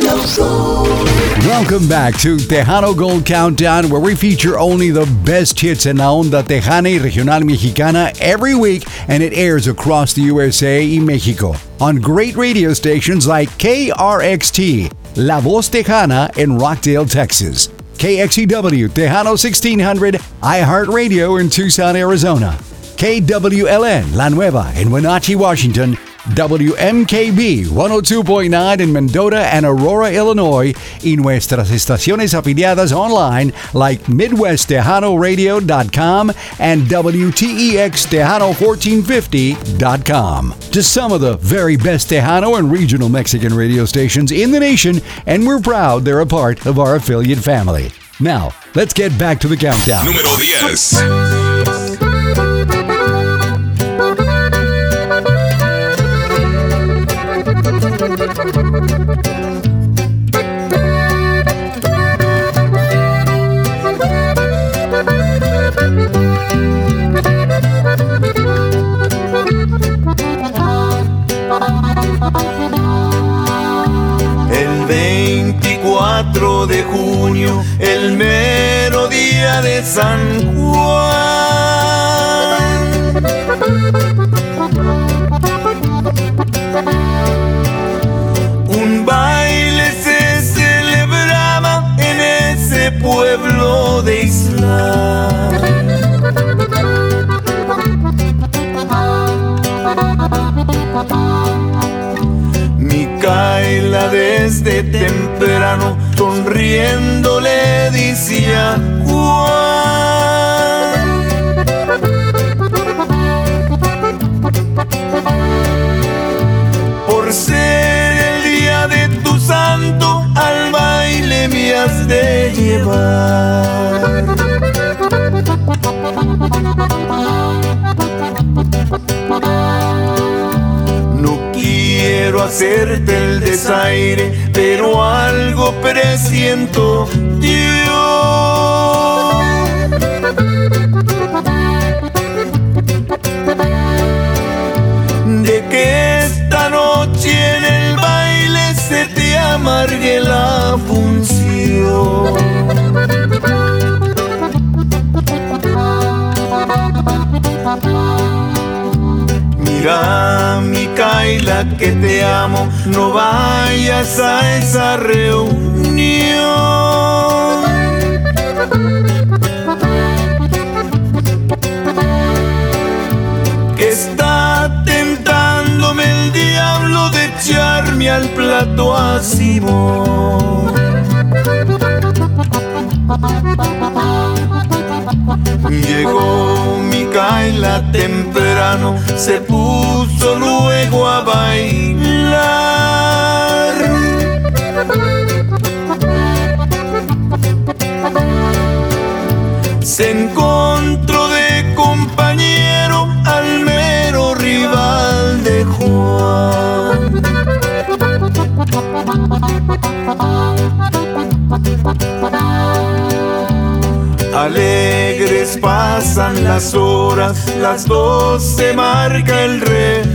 Welcome back to Tejano Gold Countdown, where we feature only the best hits en la onda tejana y regional mexicana every week, and it airs across the USA y Mexico on great radio stations like KRXT, La Voz Tejana in Rockdale, Texas, KXEW Tejano 1600, iHeartRadio in Tucson, Arizona, KWLN La Nueva in Wenatchee, Washington, WMKB 102.9 in Mendota and Aurora, Illinois, y nuestras estaciones afiliadas online like MidwestTejanoRadio.com and WTEXTejano1450.com. Just some of the very best Tejano and regional Mexican radio stations in the nation, and we're proud they're a part of our affiliate family. Now, let's get back to the countdown. Número 10. El 24 de junio, el mero día de San Juan, un baile se celebraba en ese pueblo de Islán. Micaela desde temprano sonriendo le decía Juan, por ser el día de tu santo al baile me has de llevar. Quiero hacerte el desaire, pero algo presiento yo. De que esta noche en el baile se te amargue la función. Mira, Micaela, que te amo, no vayas a esa reunión. Que está tentándome el diablo de echarme al plato a Simón. Llegó Micaela temprano, se puso luego a bailar. Se encontró de compañero al mero rival de Juan. Alegres pasan las horas, las 12 marca el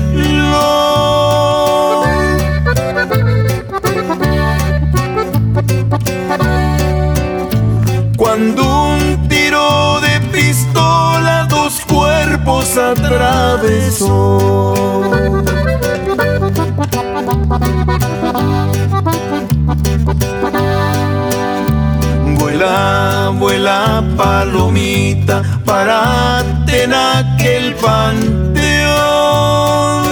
reloj. Cuando un tiro de pistola dos cuerpos atravesó. Vuela, vuela palomita, párate en aquel panteón.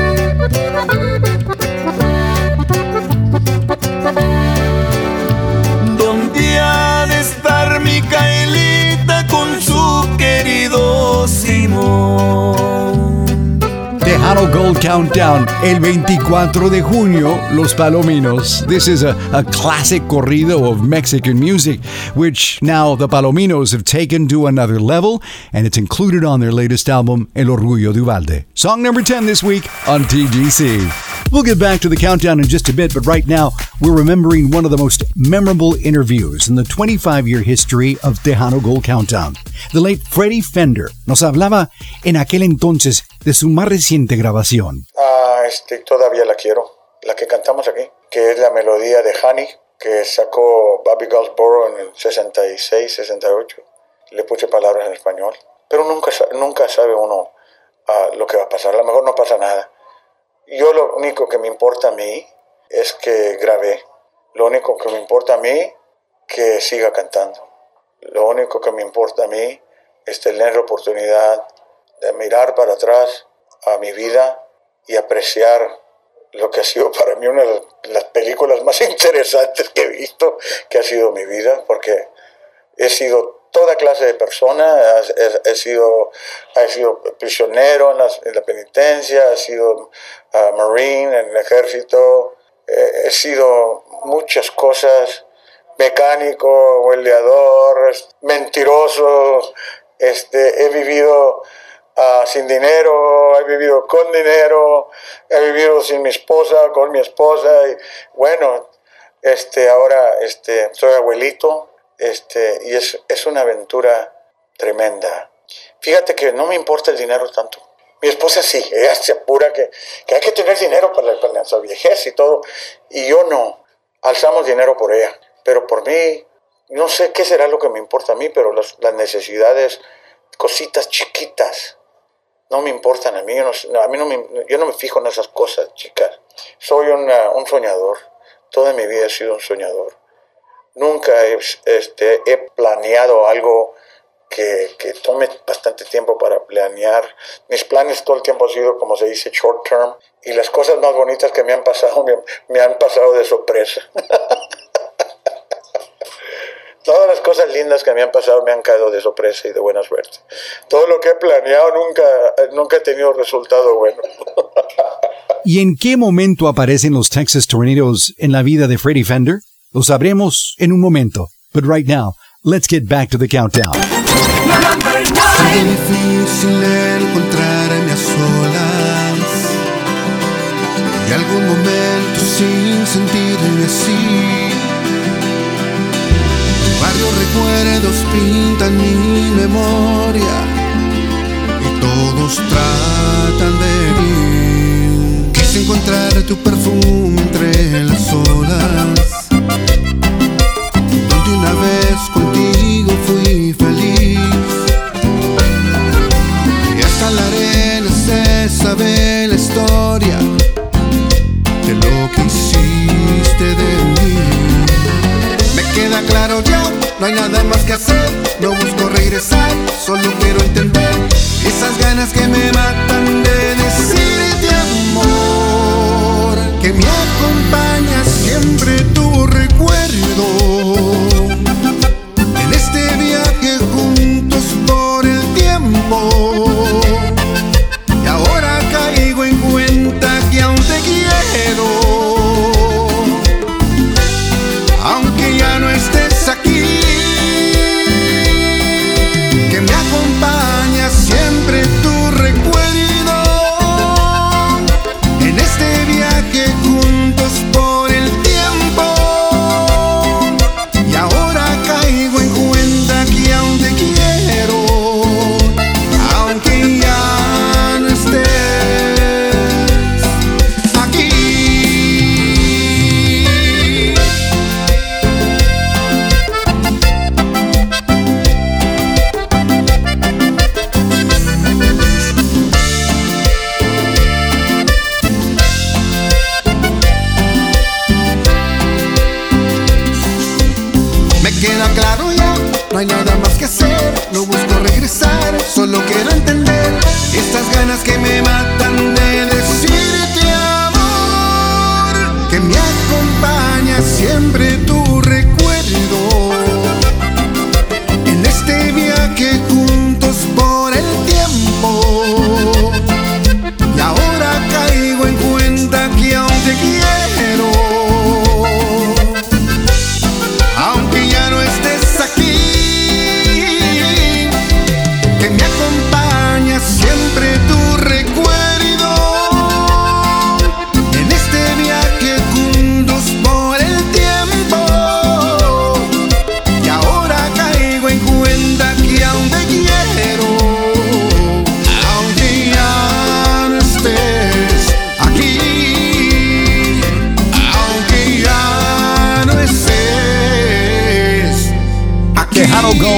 Donde ha de estar Micaelita con su querido Simón. Tejano Gold Countdown, el 24 de junio, Los Palominos. This is a classic corrido of Mexican music, which now the Palominos have taken to another level, and it's included on their latest album, El Orgullo de Uvalde. Song number 10 this week on TGC. We'll get back to the countdown in just a bit, but right now, we're remembering one of the most memorable interviews in the 25-year history of Tejano Gold Countdown. The late Freddie Fender nos hablaba en aquel entonces de su más reciente grabación. Todavía la quiero, la que cantamos aquí. que es la melodía de Honey, que sacó Bobby Goldsboro en el 66, 68. Le puse palabras en español. Pero nunca sabe uno lo que va a pasar. A lo mejor no pasa nada. Yo lo único que me importa a mí es que grabé. Lo único que me importa a mí que siga cantando. Lo único que me importa a mí es tener la oportunidad de mirar para atrás a mi vida y apreciar lo que ha sido para mí una de las películas más interesantes que he visto, que ha sido mi vida, porque he sido toda clase de persona, he sido prisionero en la penitencia, he sido marine en el ejército, he sido muchas cosas, mecánico, hueleador, mentiroso, he vivido sin dinero, he vivido con dinero, he vivido sin mi esposa, con mi esposa, y bueno, ahora soy abuelito, y es una aventura tremenda. Fíjate que no me importa el dinero tanto. Mi esposa sí, ella se apura que hay que tener dinero para la vejez y todo, y yo no. Alzamos dinero por ella, pero por mí, no sé qué será lo que me importa a mí, pero las necesidades, cositas chiquitas, no me importan a mí. Yo no me fijo en esas cosas, chicas. Soy un soñador. Toda mi vida he sido un soñador. Nunca he planeado algo que tome bastante tiempo para planear. Mis planes todo el tiempo han sido, como se dice, short term. Y las cosas más bonitas que me han pasado, me han pasado de sorpresa. Todas las cosas lindas que me han pasado me han caído de sorpresa y de buena suerte. Todo lo que he planeado nunca he tenido resultado bueno. ¿Y en qué momento aparecen los Texas Tornadoes en la vida de Freddie Fender? Lo sabremos en un momento. But right now, let's get back to the countdown. Es difícil encontrarme a solas y algún momento sin sentirme así. Varios recuerdos pintan mi memoria y todos tratan de mí. Quise encontrar tu perfume entre las olas, donde una vez contigo fui feliz. Y hasta la arena se sabe la historia de lo que hiciste de mí. Me queda claro ya, no hay nada más que hacer. No busco regresar, solo quiero entender esas ganas que me matan de decirte amor, que me acompaña siempre tu recuerdo en este viaje juntos por el tiempo. Y ahora caigo en cuenta que aún te quiero, aunque ya no estés aquí, que me acompaña siempre tu recuerdo en este viaje juntos por el tiempo. Y ahora caigo en cuenta que aún te quiero, aunque ya no estés aquí. Me queda claro ya, no hay nada más que hacer. No busco regresar, solo quiero entender estas ganas que me matan de decirte amor, que me acompaña siempre tu recuerdo en este viaje juntos por el tiempo. Y ahora caigo en cuenta que aún te quiero, aunque ya no estés aquí, que me acompaña siempre tu recuerdo en este viaje juntos por el tiempo.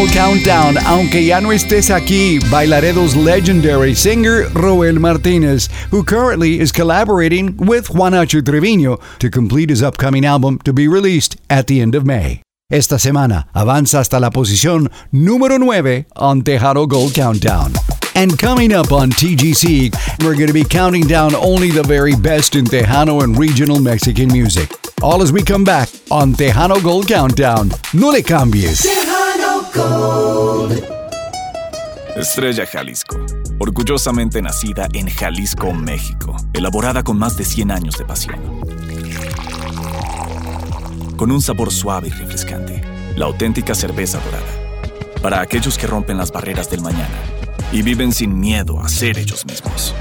Gold Countdown. Aunque ya no estés aquí, Bailaredo's legendary singer Roel Martinez, who currently is collaborating with Juanacho Treviño to complete his upcoming album to be released at the end of May. Esta semana avanza hasta la posición número 9 on Tejano Gold Countdown. And coming up on TGC, we're going to be counting down only the very best in Tejano and regional Mexican music. All as we come back on Tejano Gold Countdown. No le cambies. Tejano Gold. Estrella Jalisco, orgullosamente nacida en Jalisco, México, elaborada con más de 100 años de pasión. Con un sabor suave y refrescante, la auténtica cerveza dorada. Para aquellos que rompen las barreras del mañana y viven sin miedo a ser ellos mismos.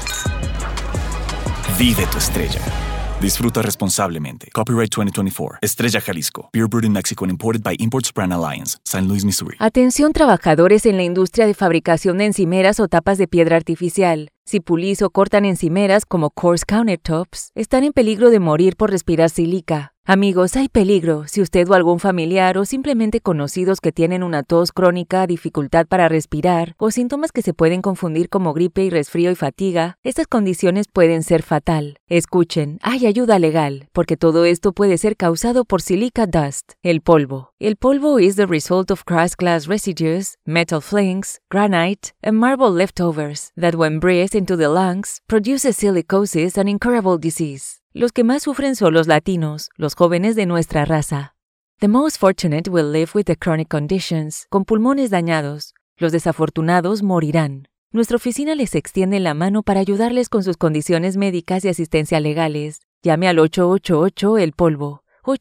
Vive tu estrella. Disfruta responsablemente. Copyright 2024. Estrella Jalisco. Beer brewed in Mexico and imported by Imports Brand Alliance. St. Louis, Missouri. Atención trabajadores en la industria de fabricación de encimeras o tapas de piedra artificial. Si pulís o cortan encimeras como coarse countertops, están en peligro de morir por respirar sílica. Amigos, hay peligro si usted o algún familiar o simplemente conocidos que tienen una tos crónica, dificultad para respirar o síntomas que se pueden confundir como gripe y resfrío y fatiga, estas condiciones pueden ser fatal. Escuchen, hay ayuda legal, porque todo esto puede ser causado por silica dust, el polvo. El polvo is the result of crushed glass residues, metal flakes, granite, and marble leftovers that when breathed into the lungs produces silicosis and incurable disease. Los que más sufren son los latinos, los jóvenes de nuestra raza. The most fortunate will live with the chronic conditions, con pulmones dañados. Los desafortunados morirán. Nuestra oficina les extiende la mano para ayudarles con sus condiciones médicas y asistencia legales. Llame al 888 El Polvo,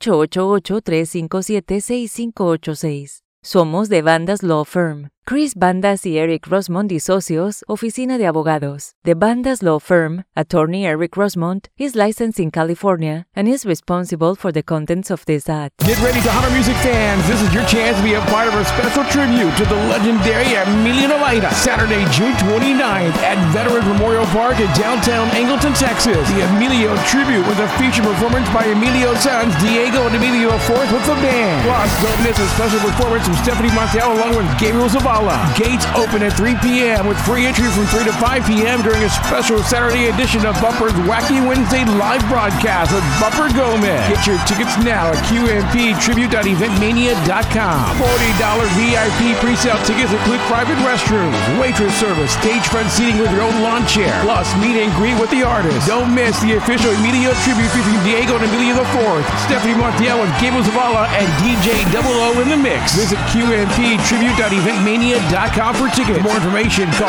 888-357-6586. Somos de Bandas Law Firm. Chris Bandas y Eric Rosmond y Socios, Oficina de Abogados. The Bandas Law Firm, Attorney Eric Rosmond, is licensed in California and is responsible for the contents of this ad. Get ready, Tejano music fans. This is your chance to be a part of a special tribute to the legendary Emilio Novaita, Saturday, June 29th at Veterans Memorial Park in downtown Angleton, Texas. The Emilio tribute with a feature performance by Emilio's sons, Diego and Emilio IV with the band. Plus, don't miss a special performance from Stephanie Montiel along with Gabriel Zavala. Gates open at 3 p.m. with free entry from 3 to 5 p.m. during a special Saturday edition of Bumper's Wacky Wednesday live broadcast with Bumper Gomez. Get your tickets now at qmptribute.eventmania.com. $40 VIP pre-sale tickets include private restrooms, waitress service, stage front seating with your own lawn chair, plus meet and greet with the artist. Don't miss the official Emilio tribute featuring Diego and Emilio IV, Stephanie Montiel with Gabriel Zavala, and DJ Double O in the mix. Visit qmptribute.eventmania.com for tickets. For more information, call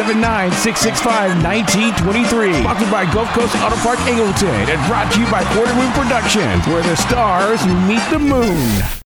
979-665-1923. Sponsored by Gulf Coast Auto Park Angleton and brought to you by Quarter Moon Productions, where the stars meet the moon.